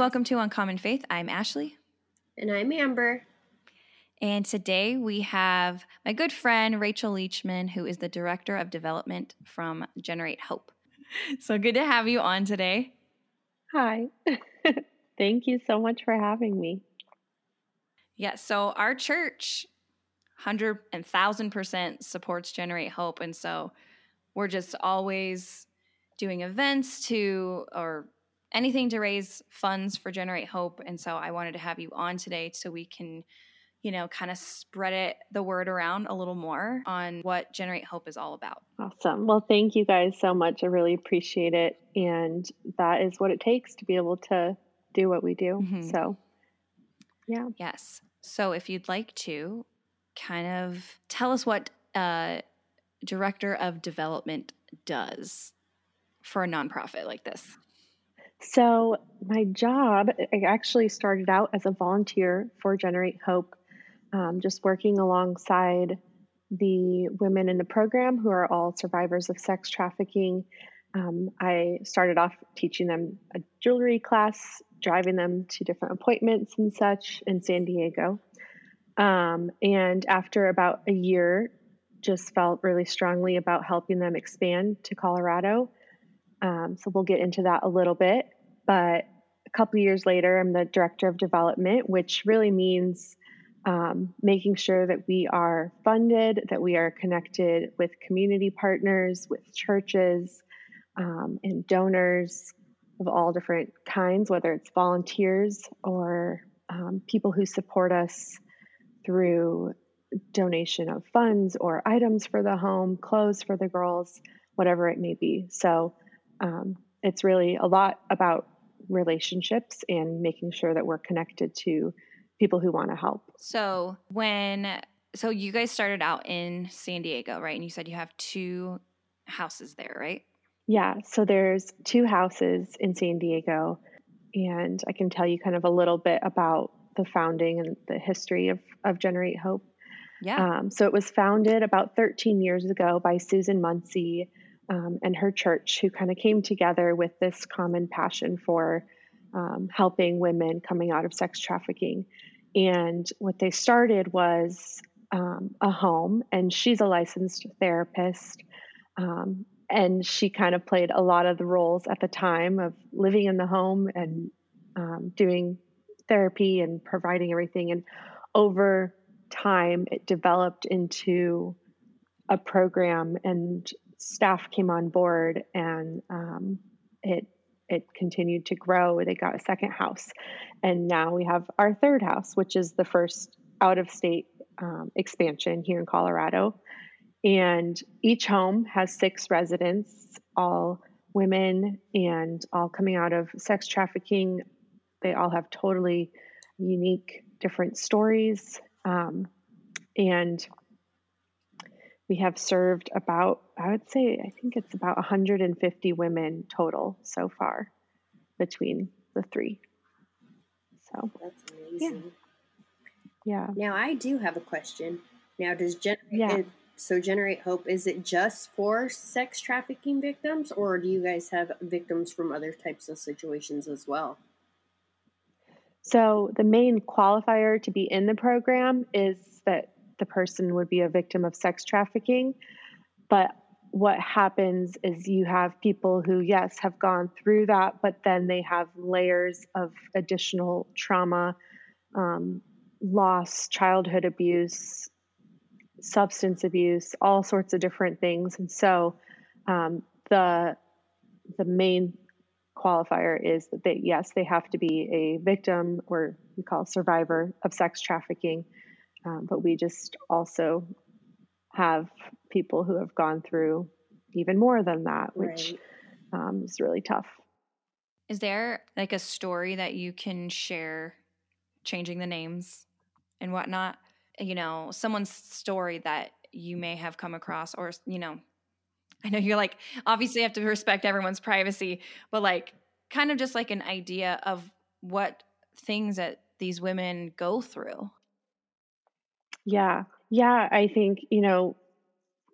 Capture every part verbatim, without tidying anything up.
welcome to Uncommon Faith. I'm Ashley. And I'm Amber. And today we have my good friend, Rachel Leachman, who is the Director of Development from Generate Hope. So good to have you on today. Hi. Thank you so much for having me. Yeah, so our church, one hundred and one thousand percent supports Generate Hope. And so we're just always doing events to, or anything to raise funds for Generate Hope. And so I wanted to have you on today so we can, you know, kind of spread it, the word around a little more on what Generate Hope is all about. Awesome. Well, thank you guys so much. I really appreciate it. And that is what it takes to be able to do what we do. Mm-hmm. So, yeah. Yes. So if you'd like to kind of tell us what uh, Director of Development does for a nonprofit like this. So my job, I actually started out as a volunteer for Generate Hope, um, just working alongside the women in the program who are all survivors of sex trafficking. Um, I started off teaching them a jewelry class, driving them to different appointments and such in San Diego. Um, and after about a year, just felt really strongly about helping them expand to Colorado. Um, so we'll get into that a little bit. But a couple years later, I'm the Director of Development, which really means um, making sure that we are funded, that we are connected with community partners, with churches, um, and donors of all different kinds, whether it's volunteers or um, people who support us through donation of funds or items for the home, clothes for the girls, whatever it may be. So um, it's really a lot about relationships and making sure that we're connected to people who want to help. So when, so you guys started out in San Diego, right? And you said you have two houses there, right? Yeah. So there's two houses in San Diego, and I can tell you kind of a little bit about the founding and the history of, of Generate Hope. Yeah. Um, so it was founded about thirteen years ago by Susan Muncie um, and her church, who kind of came together with this common passion for um, helping women coming out of sex trafficking. And what they started was um, a home, and she's a licensed therapist. Um, and she kind of played a lot of the roles at the time of living in the home and um, doing therapy and providing everything. And over time, it developed into a program, and staff came on board, and um, it it continued to grow. They got a second house, and now we have our third house, which is the first out-of-state um, expansion here in Colorado. And each home has six residents, all women and all coming out of sex trafficking. They all have totally unique, different stories. Um, and we have served about, I would say, I think it's about one hundred fifty women total so far between the three. So that's amazing. Yeah. yeah. Now I do have a question. Now, does Generate yeah. it, so Generate Hope, is it just for sex trafficking victims, or do you guys have victims from other types of situations as well? So the main qualifier to be in the program is that the person would be a victim of sex trafficking. But what happens is you have people who, yes, have gone through that, but then they have layers of additional trauma, um, loss, childhood abuse, substance abuse, all sorts of different things. And so um, the the main qualifier is that they, yes, they have to be a victim, or we call a survivor of sex trafficking. Um, but we just also have people who have gone through even more than that, which right. um, is really tough. Is there like a story that you can share, changing the names and whatnot? You know, someone's story that you may have come across, or, you know, I know you're like, obviously you have to respect everyone's privacy, but like kind of just like an idea of what things that these women go through. Yeah. Yeah. I think, you know,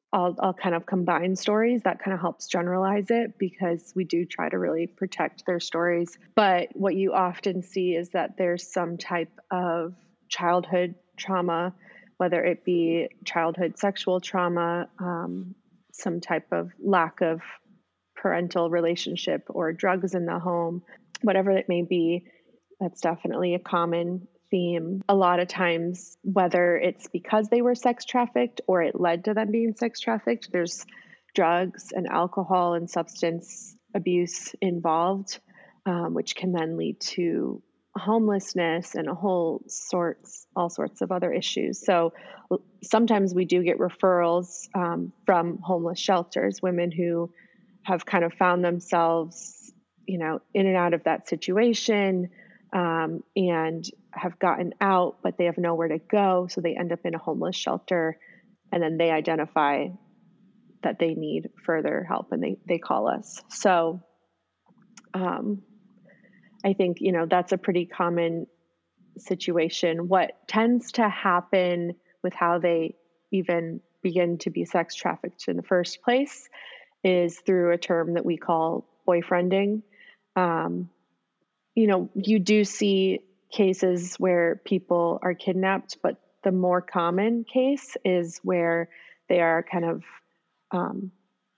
I'll, I'll kind of combine stories. That kind of helps generalize it because we do try to really protect their stories. But what you often see is that there's some type of childhood trauma, whether it be childhood sexual trauma, um, some type of lack of parental relationship or drugs in the home, whatever it may be. That's definitely a common theme. A lot of times, whether it's because they were sex trafficked or it led to them being sex trafficked, there's drugs and alcohol and substance abuse involved, um, which can then lead to homelessness and a whole sorts, all sorts of other issues. So sometimes we do get referrals um, from homeless shelters, women who have kind of found themselves, you know, in and out of that situation, um, and have gotten out, but they have nowhere to go. So they end up in a homeless shelter, and then they identify that they need further help and they, they call us. So um, I think, you know, that's a pretty common situation. What tends to happen with how they even begin to be sex trafficked in the first place is through a term that we call boyfriending. Um, you know, you do see cases where people are kidnapped, but the more common case is where they are kind of um,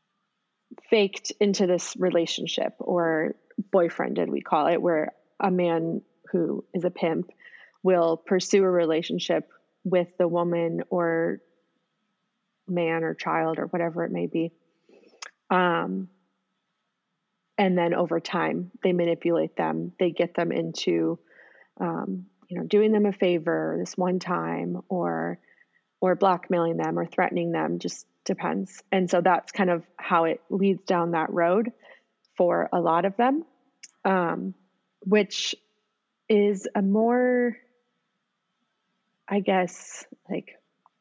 faked into this relationship, or boyfriended, we call it, where a man who is a pimp will pursue a relationship with the woman or man or child or whatever it may be. Um, and then over time, they manipulate them. They get them into, um, you know, doing them a favor this one time, or or blackmailing them or threatening them. Just depends. And so that's kind of how it leads down that road for a lot of them, um, which is a more, I guess, like,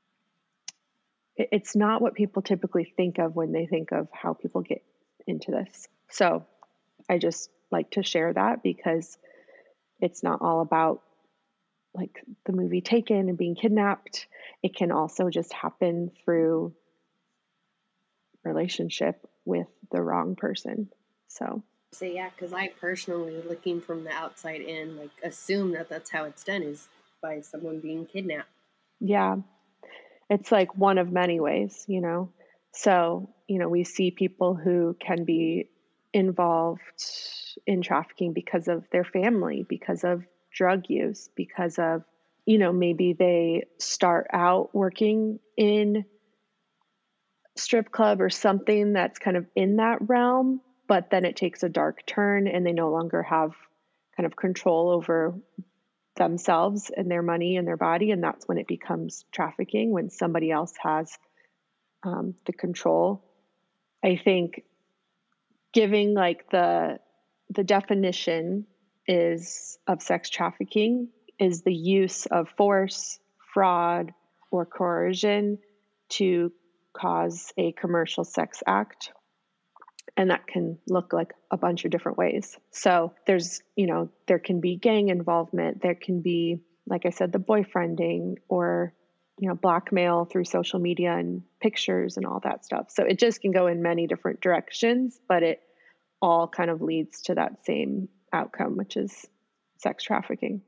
it's not what people typically think of when they think of how people get into this. So I just like to share that because it's not all about like the movie Taken and being kidnapped. It can also just happen through relationship with the wrong person. So So yeah, because I personally, looking from the outside in, like assume that that's how it's done, is by someone being kidnapped. yeah, it's like one of many ways, you know. So, you know, we see people who can be involved in trafficking because of their family, because of drug use, because of, you know, maybe they start out working in strip club or something that's kind of in that realm, but then it takes a dark turn and they no longer have kind of control over themselves and their money and their body. And that's when it becomes trafficking, when somebody else has um, the control. I think giving like the the definition is of sex trafficking is the use of force, fraud, or coercion to cause a commercial sex act. And that can look like a bunch of different ways. So there's, you know, there can be gang involvement. There can be, like I said, the boyfriending, or, you know, blackmail through social media and pictures and all that stuff. So it just can go in many different directions, but it all kind of leads to that same outcome, which is sex trafficking.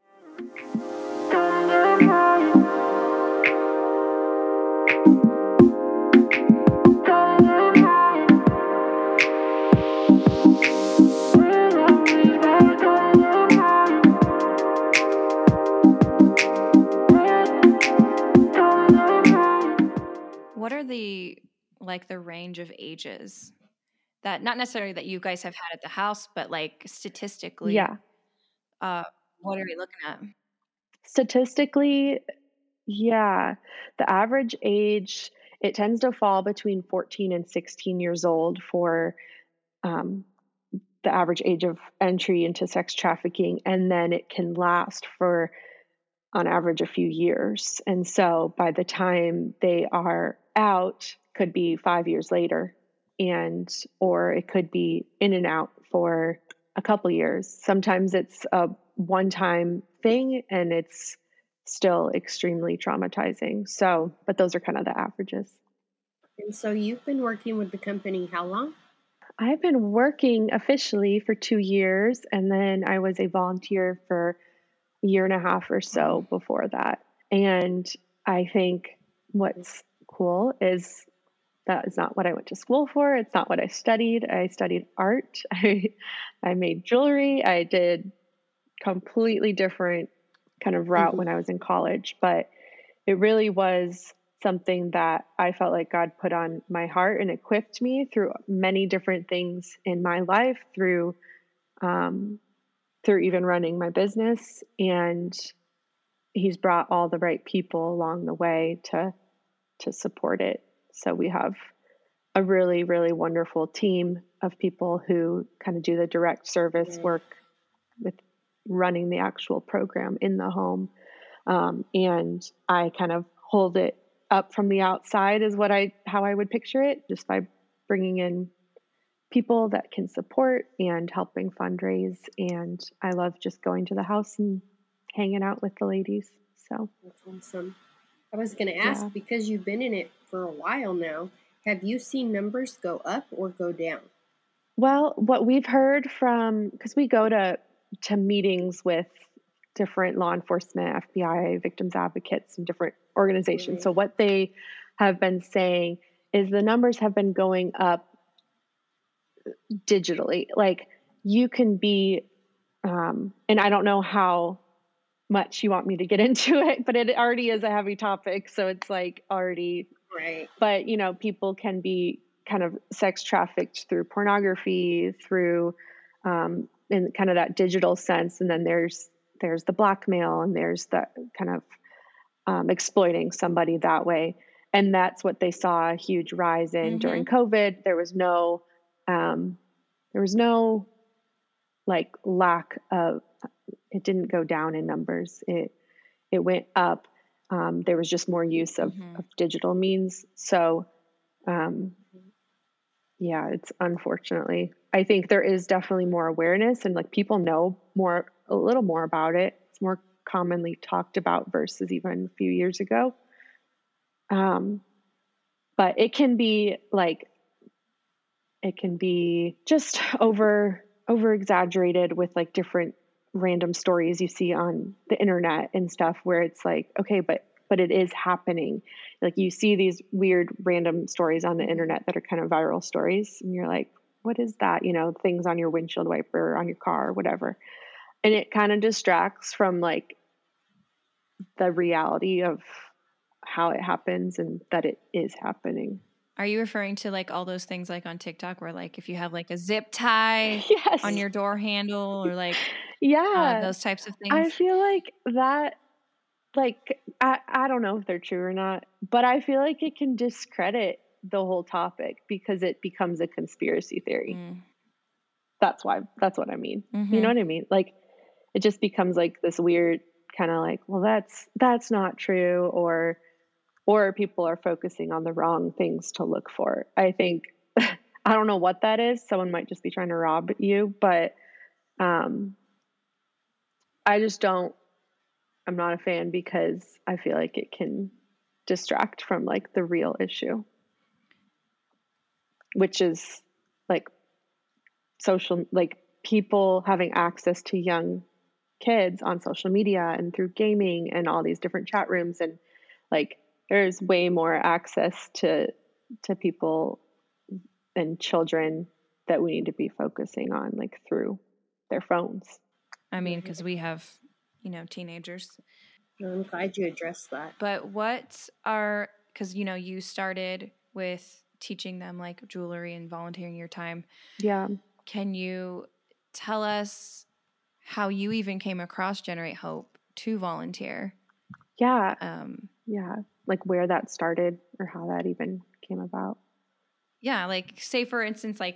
What are the, like the range of ages that, not necessarily that you guys have had at the house, but like statistically, Yeah. uh, what are we looking at? Statistically, yeah, the average age, it tends to fall between fourteen and sixteen years old for um, the average age of entry into sex trafficking. And then it can last for, on average, a few years. And so by the time they are out, could be five years later, and or it could be in and out for a couple years. Sometimes it's a one-time thing and it's still extremely traumatizing. So, but those are kind of the averages. And so you've been working with the company how long? I've been working officially for two years, and then I was a volunteer for a year and a half or Wow. so before that. And I think what's cool is that is not what I went to school for. It's not what I studied. I studied art. I I made jewelry. I did completely different kind of route Mm-hmm. when I was in college, but it really was something that I felt like God put on my heart and equipped me through many different things in my life, through um, through even running my business, and He's brought all the right people along the way to to support it. So we have a really, really wonderful team of people who kind of do the direct service Yeah. work with running the actual program in the home. Um, and I kind of hold it up from the outside is what I, how I would picture it, just by bringing in people that can support and helping fundraise. And I love just going to the house and hanging out with the ladies. So, That's awesome. I was going to ask, yeah. because you've been in it for a while now, have you seen numbers go up or go down? Well, what we've heard from, because we go to to meetings with different law enforcement, F B I, victims advocates, and different organizations. Right. So what they have been saying is the numbers have been going up digitally. Like you can be, um, and I don't know how much you want me to get into it, but it already is a heavy topic. So it's like already, Right. but you know, people can be kind of sex trafficked through pornography, through, um, in kind of that digital sense. And then there's, there's the blackmail and there's the kind of, um, exploiting somebody that way. And that's what they saw a huge rise in during Mm-hmm. COVID. There was no, um, there was no like lack of, it didn't go down in numbers. It, it went up. Um, there was just more use of, Mm-hmm. of digital means. So, um, yeah, it's unfortunately, I think there is definitely more awareness and like people know more, a little more about it. It's more commonly talked about versus even a few years ago. Um, but it can be like, it can be just over, over exaggerated with like different random stories you see on the internet and stuff where it's like, okay, but, but it is happening. Like you see these weird random stories on the Mm-hmm. internet that are kind of viral stories. And you're like, what is that? You know, things on your windshield wiper, on your car, or whatever. And it kind of distracts from like the reality of how it happens and that it is happening. Are you referring to like all those things like on TikTok where like if you have like a zip tie Yes. on your door handle or like uh, Yeah. those types of I things? feel like that, like, I, I don't know if they're true or not, but I feel like it can discredit the whole topic because it becomes a conspiracy theory. Mm. That's why, that's what I mean. Mm-hmm. You know what I mean? Like, it just becomes like this weird kind of like, well, that's, that's not true. Or, or people are focusing on the wrong things to look for. I think, I don't know what that is. Someone might just be trying to rob you, but, um, I just don't, I'm not a fan because I feel like it can distract from like the real issue, which is like social, like people having access to young kids on social media and through gaming and all these different chat rooms. And like, there's way more access to, to people and children that we need to be focusing on like through their phones. I mean, because we have, you know, teenagers. I'm glad you addressed that. But what are, because, you know, you started with teaching them like jewelry and volunteering your time. Yeah. Can you tell us how you even came across Generate Hope to volunteer? Yeah. Um, yeah. Like where that started or how that even came about. yeah. Like, say, for instance, like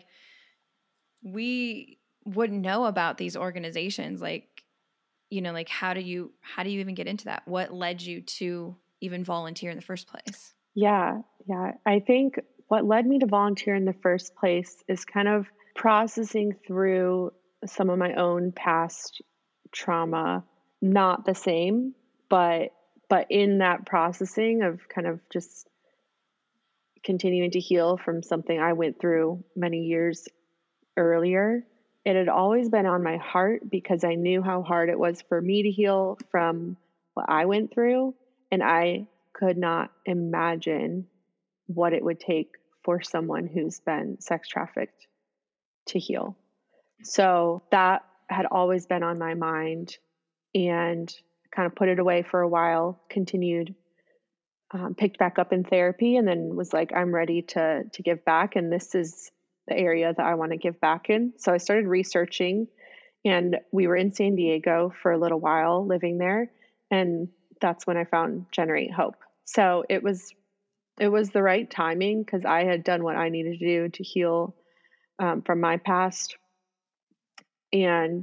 we wouldn't know about these organizations. Like, you know, like how do you, how do you even get into that? What led you to even volunteer in the first place? Yeah. Yeah. I think what led me to volunteer in the first place is kind of processing through some of my own past trauma, not the same, but, but in that processing of kind of just continuing to heal from something I went through many years earlier. It had always been on my heart because I knew how hard it was for me to heal from what I went through. And I could not imagine what it would take for someone who's been sex trafficked to heal. So that had always been on my mind, and kind of put it away for a while, continued, um, picked back up in therapy, and then was like, I'm ready to to give back. And this is the area that I want to give back in. So I started researching, and we were in San Diego for a little while living there. And that's when I found Generate Hope. So it was, it was the right timing because I had done what I needed to do to heal um, from my past. And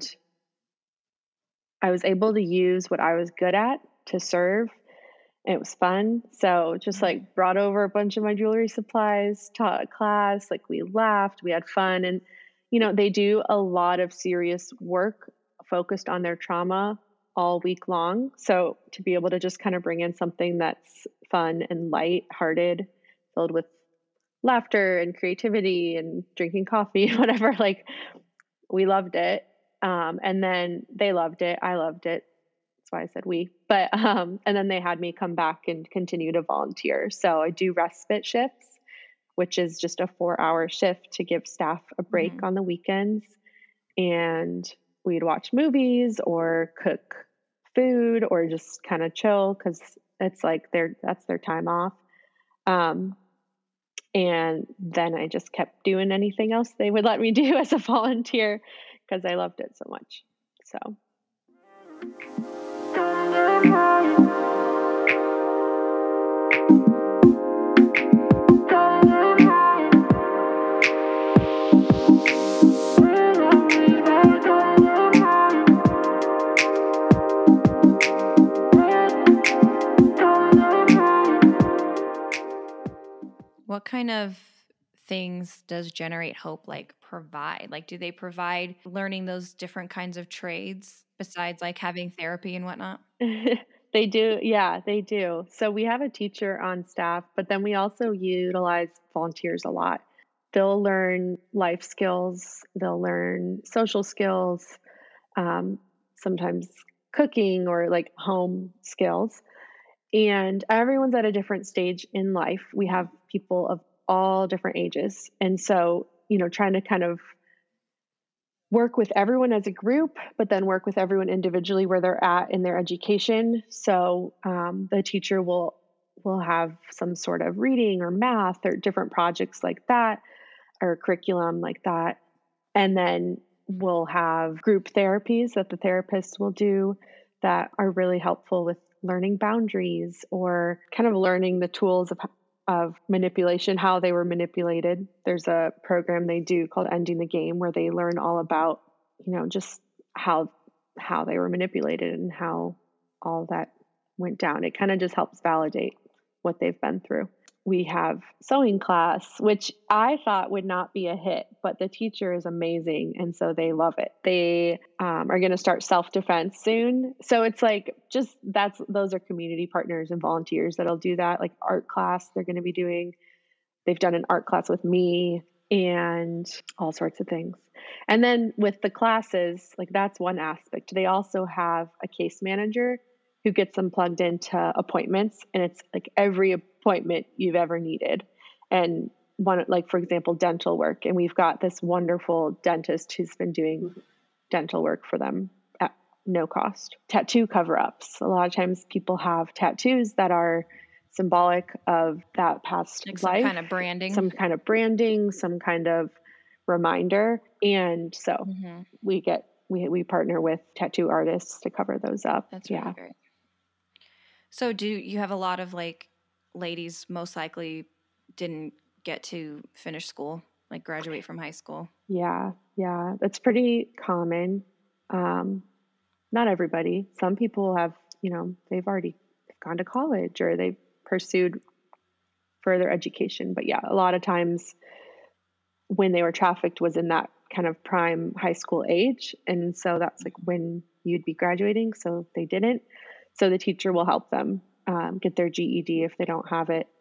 I was able to use what I was good at to serve. And it was fun. So just like brought over a bunch of my jewelry supplies, taught a class, like we laughed, we had fun. And, you know, they do a lot of serious work focused on their trauma all week long. So to be able to just kind of bring in something that's fun and light-hearted, filled with laughter and creativity and drinking coffee, whatever, like we loved it. Um, and then they loved it. I loved it. That's why I said we, but, um, and then they had me come back and continue to volunteer. So I do respite shifts, which is just a four hour shift to give staff a break Mm-hmm. on the weekends. And we'd watch movies or cook food or just kind of chill, cause it's like their, that's their time off. Um, and then I just kept doing anything else they would let me do as a volunteer because I loved it so much. So. What kind of things does Generate Hope like provide? Like, do they provide learning those different kinds of trades besides like having therapy and whatnot? They do. Yeah, they do. So we have a teacher on staff, but then we also utilize volunteers a lot. They'll learn life skills, they'll learn social skills, um, sometimes cooking or like home skills. And everyone's at a different stage in life. We have people of all different ages. And so, you know, trying to kind of work with everyone as a group, but then work with everyone individually where they're at in their education. So um, the teacher will will have some sort of reading or math or different projects like that, or curriculum like that. And then we'll have group therapies that the therapists will do that are really helpful with learning boundaries or kind of learning the tools of of manipulation, how they were manipulated. There's a program they do called Ending the Game where they learn all about, you know, just how how they were manipulated and how all that went down. It kind of just helps validate what they've been through. We have sewing class, which I thought would not be a hit, but the teacher is amazing. And so they love it. They um, are going to start self-defense soon. So it's like, just that's, those are community partners and volunteers that'll do that. Like art class, they're going to be doing, they've done an art class with me and all sorts of things. And then with the classes, like that's one aspect. They also have a case manager who gets them plugged into appointments, and it's like every appointment you've ever needed. And one, like for example, dental work. And we've got this wonderful dentist who's been doing dental work for them at no cost. Tattoo cover-ups. A lot of times people have tattoos that are symbolic of that past Like life. some kind of branding. Some kind of branding, some kind of reminder. And so Mm-hmm. we get, we, we partner with tattoo artists to cover those up. That's yeah. really great. So do you have a lot of like ladies most likely didn't get to finish school, like graduate from high school? Yeah. Yeah. That's pretty common. Um, not everybody. Some people have, you know, they've already gone to college or they've pursued further education. But yeah, a lot of times when they were trafficked was in that kind of prime high school age. And so that's like when you'd be graduating. So they didn't. So the teacher will help them um, get their G E D if they don't have it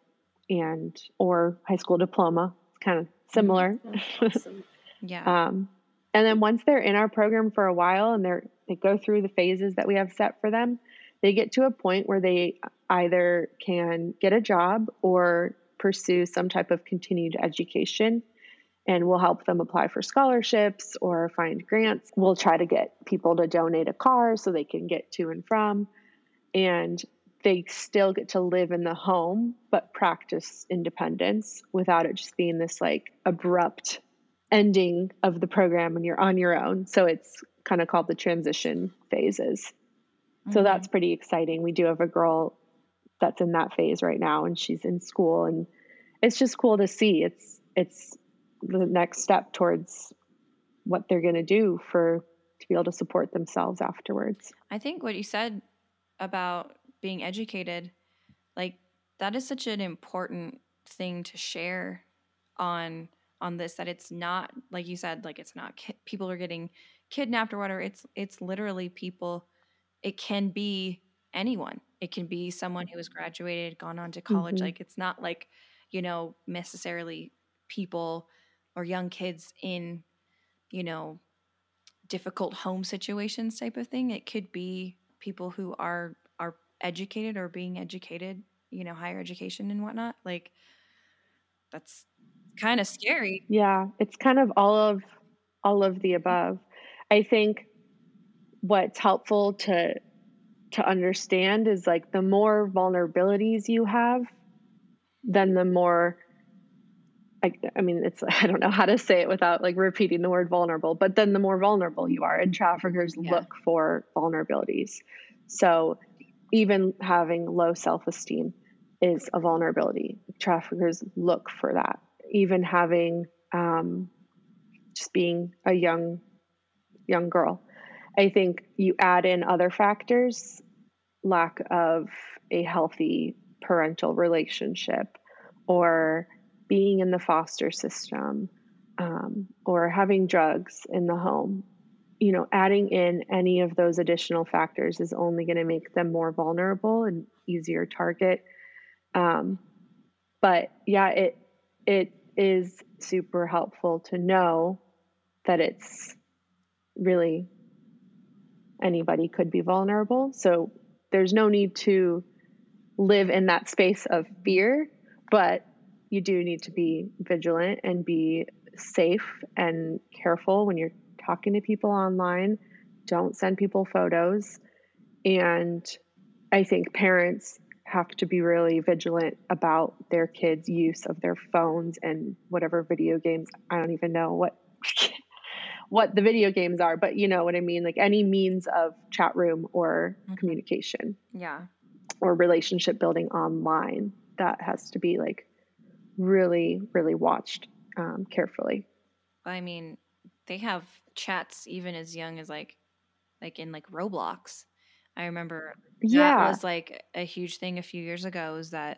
and or high school diploma. It's kind of similar. Mm-hmm. Awesome. Yeah. um, and then once they're in our program for a while and they're they go through the phases that we have set for them, they get to a point where they either can get a job or pursue some type of continued education. And we'll help them apply for scholarships or find grants. We'll try to get people to donate a car so they can get to and from. And they still get to live in the home, but practice independence without it just being this like abrupt ending of the program and you're on your own. So it's kind of called the transition phases. Mm-hmm. So that's pretty exciting. We do have a girl that's in that phase right now, and she's in school, and it's just cool to see. It's, it's, the next step towards what they're going to do for to be able to support themselves afterwards. I think what you said about being educated, like that is such an important thing to share on on this, that it's not, like you said, like it's not ki- people are getting kidnapped or whatever. It's it's literally people. It can be anyone. It can be someone who has graduated, gone on to college. Mm-hmm. Like it's not like, you know, necessarily people or young kids in, you know, difficult home situations type of thing. It could be people who are are educated or being educated, you know, higher education and whatnot. Like that's kind of scary. Yeah, it's kind of all of all of the above. I think what's helpful to to understand is like the more vulnerabilities you have, then the more I, I mean, it's, I don't know how to say it without like repeating the word vulnerable, but then the more vulnerable you are, and traffickers yeah. look for vulnerabilities. So even having low self-esteem is a vulnerability. Traffickers look for that. Even having, um, just being a young, young girl. I think you add in other factors, lack of a healthy parental relationship, or being in the foster system, um, or having drugs in the home, you know, adding in any of those additional factors is only going to make them more vulnerable and easier target. Um, but yeah, it, it is super helpful to know that it's really anybody could be vulnerable. So there's no need to live in that space of fear, but you do need to be vigilant and be safe and careful when you're talking to people online. Don't send people photos. And I think parents have to be really vigilant about their kids' use of their phones and whatever video games. I don't even know what what the video games are, but you know what I mean? Like any means of chat room or mm-hmm. communication. Yeah. Or relationship building online. That has to be like really, really watched um, carefully. I mean, they have chats even as young as like, like in like Roblox. I remember yeah. that was like a huge thing a few years ago, is that,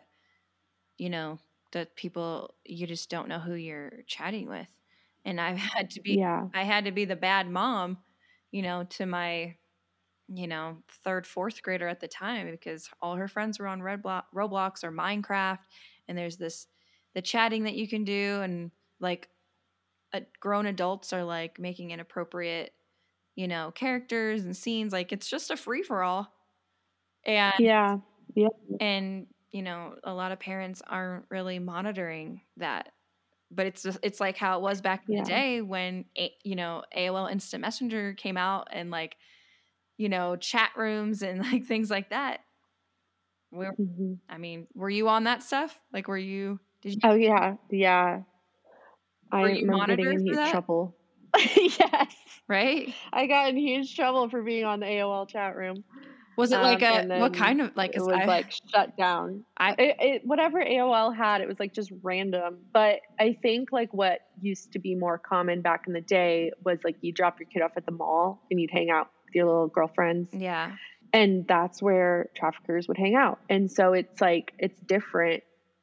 you know, that people, you just don't know who you're chatting with. And I've had to be, yeah. I had to be the bad mom, you know, to my, you know, third, fourth grader at the time, because all her friends were on Redblo- Roblox or Minecraft. And there's this, the chatting that you can do. And like a, grown adults are like making inappropriate, you know, characters and scenes. Like it's just a free for all. And yeah. Yeah. And, you know, a lot of parents aren't really monitoring that. But it's just, it's like how it was back in yeah. the day when, you know, A O L Instant Messenger came out, and like, you know, chat rooms and like things like that. Where, mm-hmm. I mean, were you on that stuff? Like, were you, did you? Oh yeah. Yeah. Were I you remember getting in huge that? trouble. Yes. Right? I got in huge trouble for being on the A O L chat room. Was it like um, a, what kind of, like, it was I, like shut down. I, it, it, whatever A O L had, it was like just random. But I think like what used to be more common back in the day was like you drop your kid off at the mall and you'd hang out with your little girlfriends. Yeah. And that's where traffickers would hang out. And so it's like, it's different.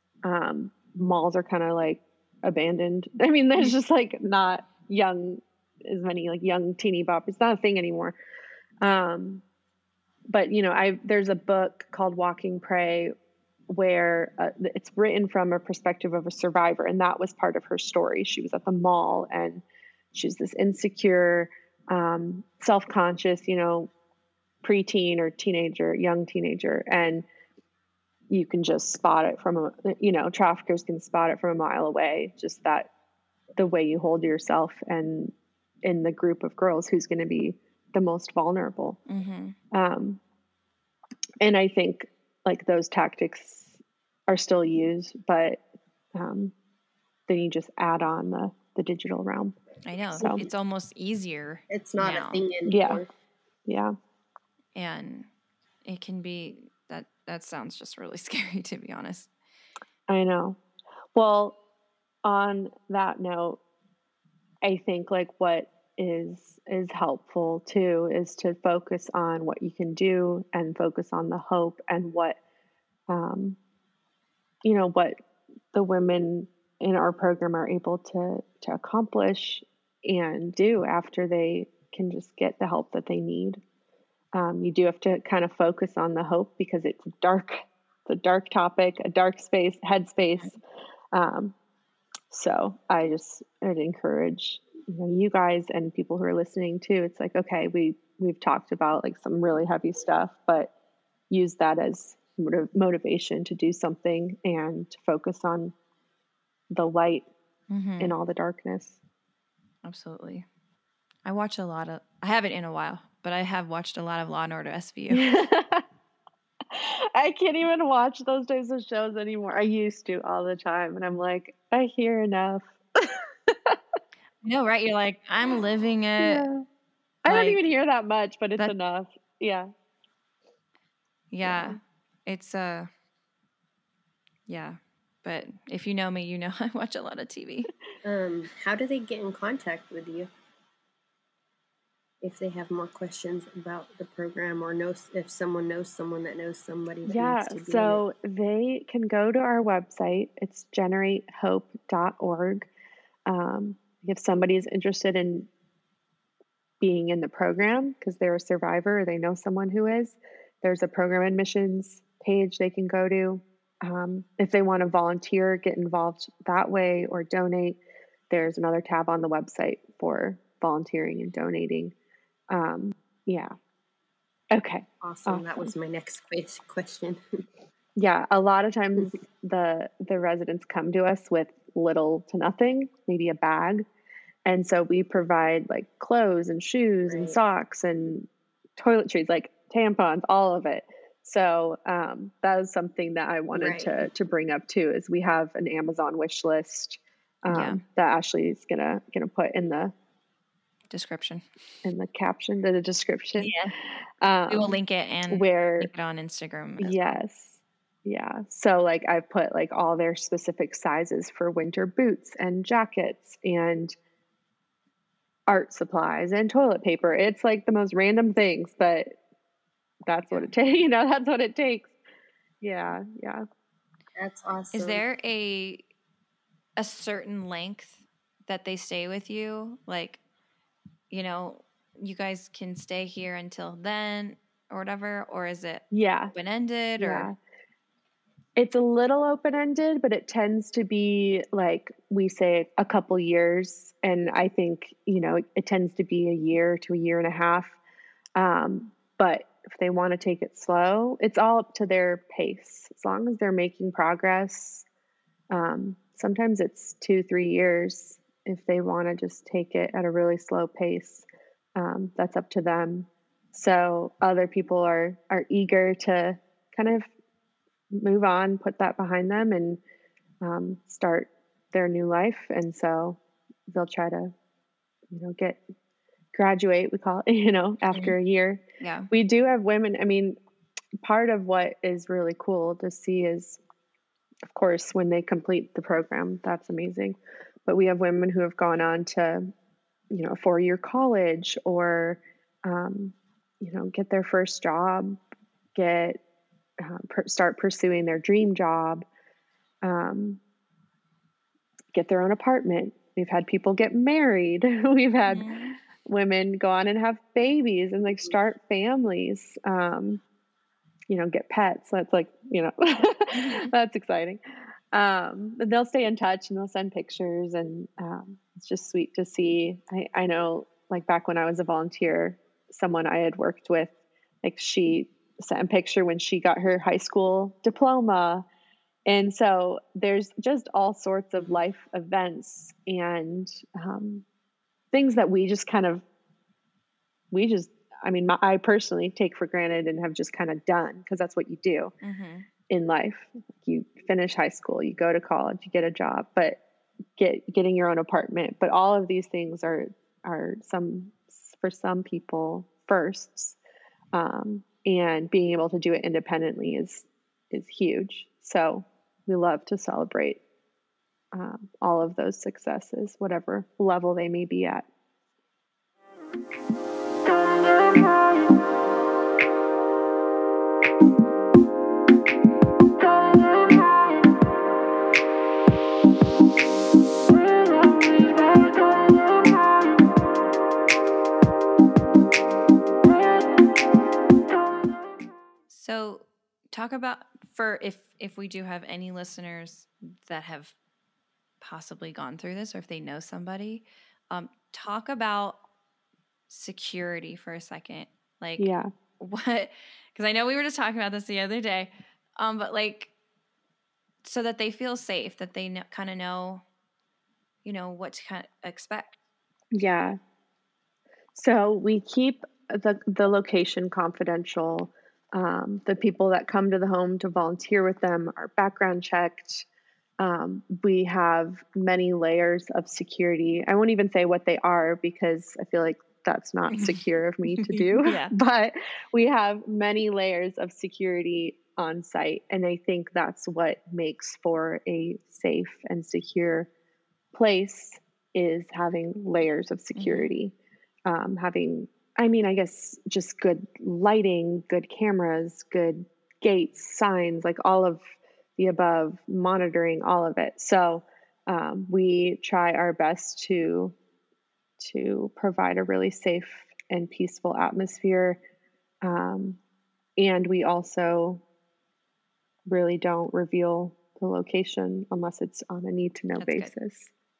Um, malls are kind of like abandoned. I mean, there's just like not young, as many like young teeny bop. It's not a thing anymore. Um, But, you know, I there's a book called Walking Prey where uh, it's written from a perspective of a survivor. And that was part of her story. She was at the mall and she's this insecure, um, self-conscious, you know, preteen or teenager, young teenager. And you can just spot it from a, you know, traffickers can spot it from a mile away. Just that the way you hold yourself and in the group of girls, who's going to be the most vulnerable. Mm-hmm. Um, and I think like those tactics are still used, but um, then you just add on the, the digital realm. I know. So, it's almost easier. It's not now. a thing anymore. Yeah. Yeah. And it can be that, that sounds just really scary, to be honest. I know. Well, on that note, I think like what is is helpful too is to focus on what you can do and focus on the hope and what um you know what the women in our program are able to to accomplish and do after they can just get the help that they need. Um, you do have to kind of focus on the hope because it's a dark, it's a dark topic, a dark space, headspace. Um, so I just would encourage you know you guys and people who are listening too. It's like, okay, we we've talked about like some really heavy stuff, but use that as motiv- motivation to do something and to focus on the light Mm-hmm. in all the darkness. Absolutely. I watch a lot of, I haven't in a while, but I have watched a lot of Law and Order S V U. I can't even watch those types of shows anymore. I used to all the time, and I'm like, I hear enough. No, right? You're like, I'm living it. Yeah. I Like, don't even hear that much, but it's that- enough. Yeah. Yeah. Yeah. It's uh yeah. But if you know me, you know I watch a lot of T V. Um, how do they get in contact with you if they have more questions about the program, or knows if someone knows someone that knows somebody that Yeah. needs to be in it? So they can go to our website. It's generate hope dot org. Um, if somebody is interested in being in the program because they're a survivor or they know someone who is, there's a program admissions page they can go to. Um, if they want to volunteer, get involved that way, or donate, there's another tab on the website for volunteering and donating. Um, yeah. Okay. Awesome. That Awesome. was my next ques- question. Yeah. A lot of times the the residents come to us with little to nothing, maybe a bag. And so we provide like clothes and shoes and Right. socks and toiletries, like tampons, all of it. So um, that was something that I wanted Right. to to bring up too. Is we have an Amazon wish list um, Yeah. that Ashley's gonna gonna put in the Description. in the caption, the description. Yeah. Um, We will link it and where link it on Instagram. as well. yes, yeah. So like I've put like all their specific sizes for winter boots and jackets and art supplies and toilet paper. It's like the most random things, but that's what it takes. You know, that's what it takes. Yeah, yeah. That's awesome. Is there a a certain length that they stay with you? Like, you know, you guys can stay here until then or whatever, or is it Yeah. open ended Yeah. or It's a little open ended, but it tends to be like we say a couple years. And I think, you know, it, it tends to be a year to a year and a half. Um, but if they want to take it slow, it's all up to their pace. As long as they're making progress, um, sometimes it's two, three years. If they want to just take it at a really slow pace, um, that's up to them. So other people are are eager to kind of move on, put that behind them, and um, start their new life. And so they'll try to, you know, get graduate, we call it, you know, after a year. yeah. We do have women. I mean, part of what is really cool to see is, of course, when they complete the program, that's amazing. But we have women who have gone on to, you know, a four-year college or, um, you know, get their first job, get uh, per- start pursuing their dream job, um, get their own apartment. We've had people get married. We've had Mhm. women go on and have babies and like start families. Um, you know, get pets. That's like, you know, Mm-hmm. that's exciting. Um, but they'll stay in touch and they'll send pictures, and um, it's just sweet to see. I, I know, like back when I was a volunteer, someone I had worked with, like she sent a picture when she got her high school diploma. And so there's just all sorts of life events and um, things that we just kind of, we just, I mean, my, I personally take for granted and have just kind of done, because that's what you do Mm-hmm. in life. You finish high school, you go to college, you get a job, but get getting your own apartment. But all of these things are are some, for some people, firsts. Um, and being able to do it independently is is huge. So we love to celebrate um, all of those successes, whatever level they may be at. So talk about, for if if we do have any listeners that have possibly gone through this, or if they know somebody, um, talk about security for a second. Like Yeah. what, because I know we were just talking about this the other day, um, but like so that they feel safe, that they kn- kind of know, you know, what to kind of expect. Yeah. So we keep the the location confidential. Um, the people that come to the home to volunteer with them are background checked. Um, we have many layers of security. I won't even say what they are, because I feel like that's not secure of me to do. Yeah. But we have many layers of security on site. And I think that's what makes for a safe and secure place, is having layers of security. Mm-hmm. Um, having, I mean, I guess just good lighting, good cameras, good gates, signs, like all of the above, monitoring all of it. So um, we try our best to to provide a really safe and peaceful atmosphere. Um, and we also really don't reveal the location unless it's on a need to know That's basis. Good.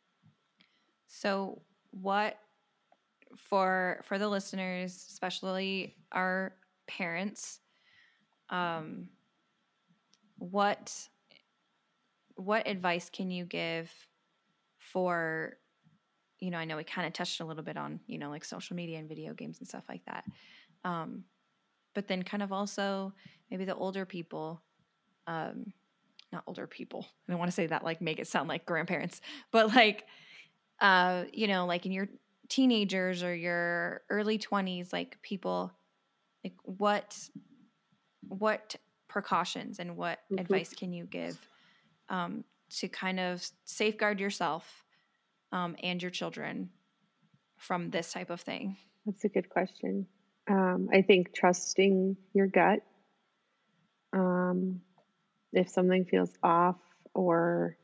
So what, for for the listeners, especially our parents, um, what what advice can you give for, you know, I know we kind of touched a little bit on, you know, like social media and video games and stuff like that. Um, but then kind of also maybe the older people, um, not older people. I don't want to say that, like make it sound like grandparents, but like, uh, you know, like in your teenagers or your early twenties, like people, like what, what precautions and what mm-hmm. advice can you give um, to kind of safeguard yourself um, and your children from this type of thing? That's a good question. Um, I think trusting your gut. Um, if something feels off, or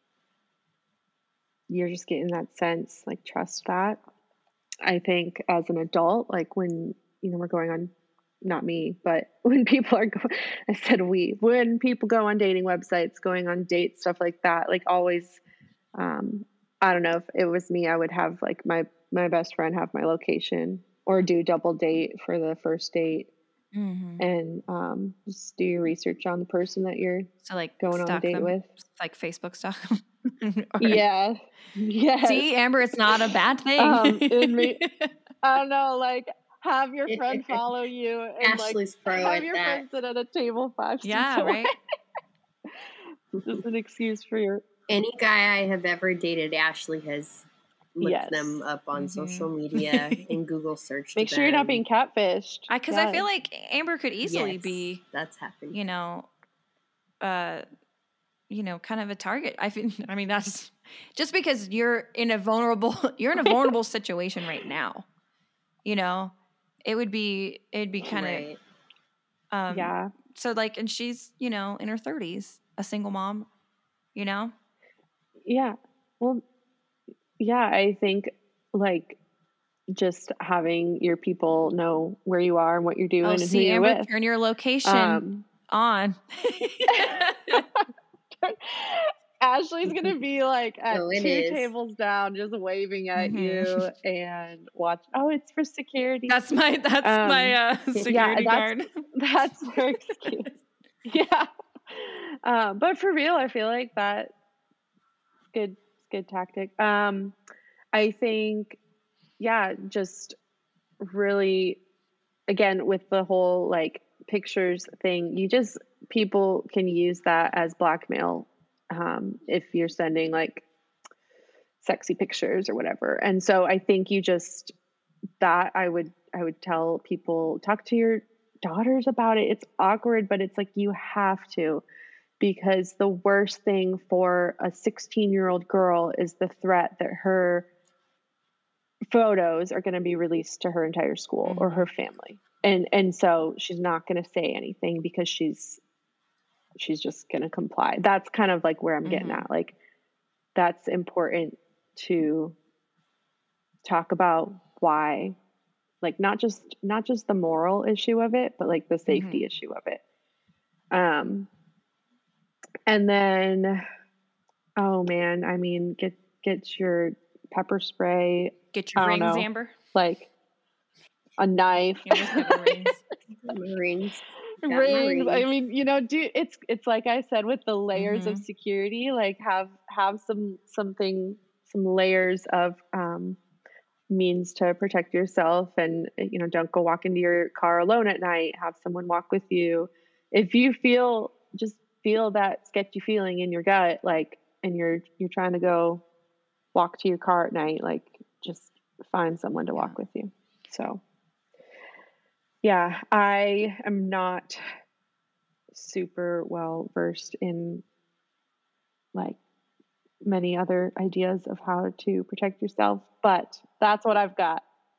you're just getting that sense, like trust that. I think as an adult, like when, you know, we're going on, not me, but when people are, go- I said we, when people go on dating websites, going on dates, stuff like that, like always, um, I don't know if it was me, I would have like my, my best friend have my location, or do double date for the first date. Mm-hmm. And um, just do your research on the person that you're so like going on a date them, with. Like Facebook stalk. Yeah. Yes. See, Amber, it's not a bad thing. Um, it may, I don't know, like have your friend follow you and Ashley's like pro have at your that. friend sit at a table five seats yeah, away. Right. Just an excuse for your. Any guy I have ever dated, Ashley has looked Yes. them up on mm-hmm. social media and Google searched. Make sure them. you're not being catfished. Because yes. I feel like Amber could easily yes, be. That's happened. You know, uh, you know, kind of a target. I think. I mean, that's just because you're in a vulnerable. You're in a vulnerable situation right now. You know, it would be. It'd be kind right. of. Um, yeah. So like, and she's, you know, in her thirties, a single mom. You know. Yeah. Well. Yeah, I think like just having your people know where you are and what you're doing Oh, and see, who you're Amber, with. turn your location Um, on. Ashley's going to be like at No, it two is. tables down, just waving at Mhm. you and watch. Oh, it's for security. That's my that's Um, my uh, security yeah, that's, guard. that's her excuse. Yeah. Um, but for real, I feel like that good, good tactic. Um, I think, yeah, just really, again, with the whole like pictures thing, you just, people can use that as blackmail. Um, if you're sending like sexy pictures or whatever. And so I think you just, that I would, I would tell people, talk to your daughters about it. It's awkward, but it's like, you have to, because the worst thing for a sixteen year old girl is the threat that her photos are going to be released to her entire school Mm-hmm. or her family. And, and so she's not going to say anything because she's, she's just going to comply. That's kind of like where I'm getting Mm-hmm. at. Like, that's important to talk about why, like, not just, not just the moral issue of it, but like the safety Mm-hmm. issue of it. Um, and then, oh man, I mean, get, get your pepper spray, Get your I don't rings, know. Amber. like a knife, Amber's got her rings. Rings. Got my rings. I rings. mean, you know, do it's, it's like I said, with the layers of Mhm. security, like have, have some, something, some layers of, um, means to protect yourself. And, you know, don't go walk into your car alone at night, have someone walk with you. If you feel, just feel that sketchy feeling in your gut, like, and you're, you're trying to go walk to your car at night, like just find someone to Yeah. walk with you. So yeah, I am not super well versed in like many other ideas of how to protect yourself, but that's what I've got.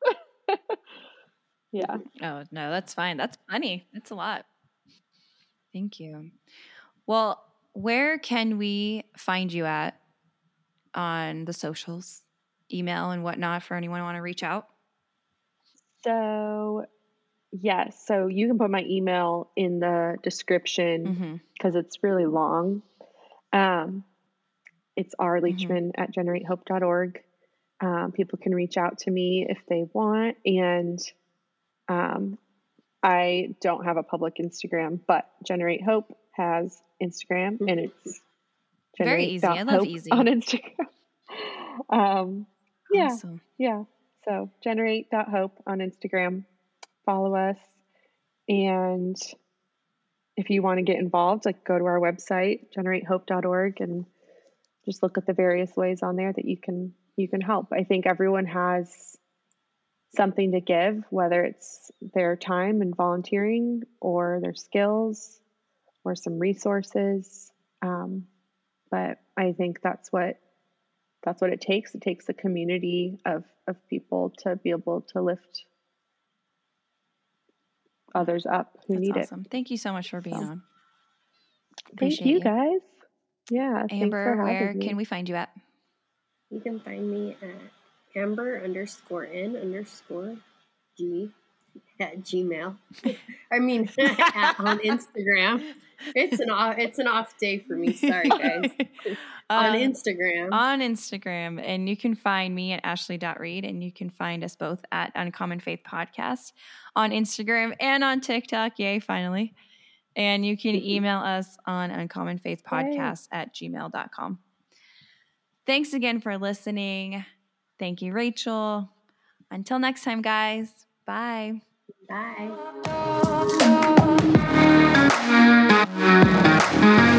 Yeah. Oh, no, that's fine. That's funny. That's a lot. Thank you. Well, where can we find you at on the socials, email and whatnot for anyone who want to reach out? So yes, so you can put my email in the description because Mm-hmm. it's really long. Um, it's r leachman at generate hope dot org. Um, people can reach out to me if they want. And um, I don't have a public Instagram, but Generate Hope has Instagram, and it's Very easy. I love Hope easy. on Instagram. um, yeah, Awesome. yeah. So generate dot hope on Instagram. Follow us. And if you want to get involved, like go to our website, generate hope dot org, and just look at the various ways on there that you can you can help. I think everyone has something to give, whether it's their time and volunteering or their skills or some resources. Um, but I think that's what that's what it takes. It takes a community of of people to be able to lift others up who That's need awesome. Thank you so much for being So, on. it. Appreciate Thank you, you. guys. Yeah, thanks Amber, for where having me. can we find you at? You can find me at Amber underscore N underscore G at Gmail. I mean, at, on Instagram. It's an off, it's an off day for me. Sorry, guys. on Uh, Instagram. On Instagram. And you can find me at ashley dot reed, and you can find us both at Uncommon Faith Podcast on Instagram and on TikTok. Yay, finally. And you can email us on uncommonfaithpodcast at gmail dot com. Thanks again for listening. Thank you, Rachel. Until next time, guys. Bye. Bye.